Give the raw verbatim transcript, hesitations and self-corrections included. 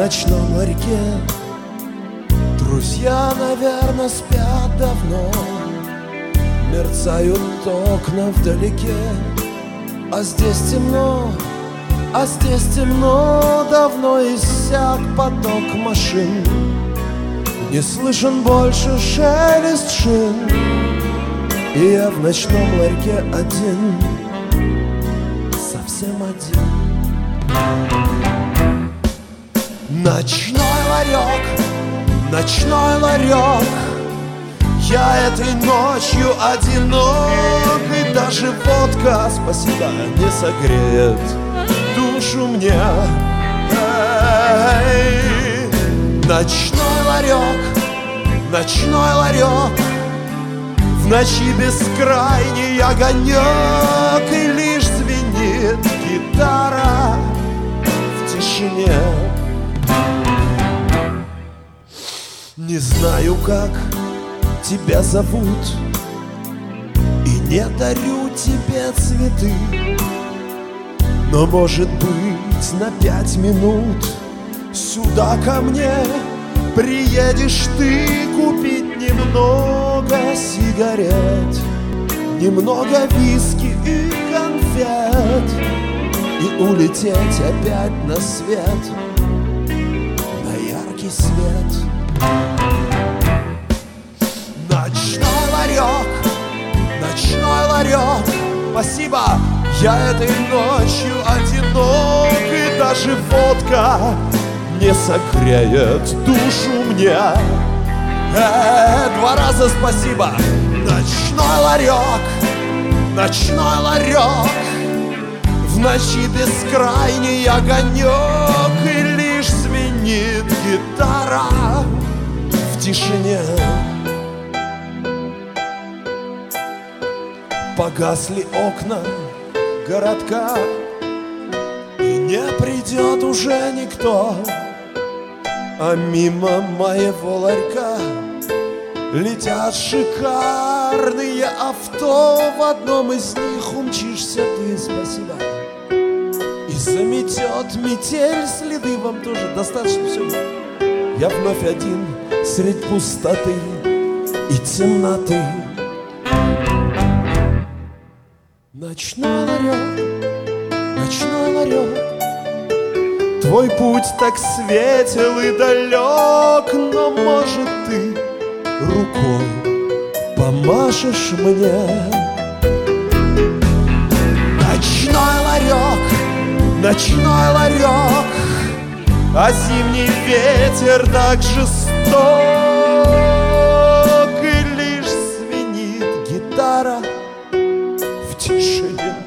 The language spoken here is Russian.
ночном ларьке друзья, наверное, спят давно. Мерцают окна вдалеке, а здесь темно, а здесь темно. Давно иссяк поток машин, не слышен больше шелест шин. И я в ночном ларьке один, совсем один. Ночной ларек, ночной ларек, я этой ночью одинок. И даже водка, спасибо, не согреет душу мне. Эй, ночной ларек, ночной ларек, в ночи бескрайний огонек. И лишь звенит гитара в тишине. Не знаю, как тебя зовут, и не дарю тебе цветы, но, может быть, на пять минут сюда ко мне приедешь ты купить немного сигарет, немного виски и конфет, и улететь опять на свет, на яркий свет. Ночной ларек, ночной ларек, спасибо, я этой ночью одинок. И даже водка не согреет душу мне. Э, два раза спасибо. Ночной ларек, ночной ларек, в ночи бескрайний огонек. И лишь звенит гитара в тишине. Погасли окна городка, и не придет уже никто. А мимо моего ларька летят шикарные авто. В одном из них умчишься ты, спасибо, и заметет метель следы. Вам тоже достаточно всего. Я вновь один средь пустоты и темноты. Ночной ларек, ночной ларек, твой путь так светел и далек, но, может, ты рукой помашешь мне. Ночной ларек, ночной ларек, а зимний ветер так жесток. И лишь звенит гитара в тишине.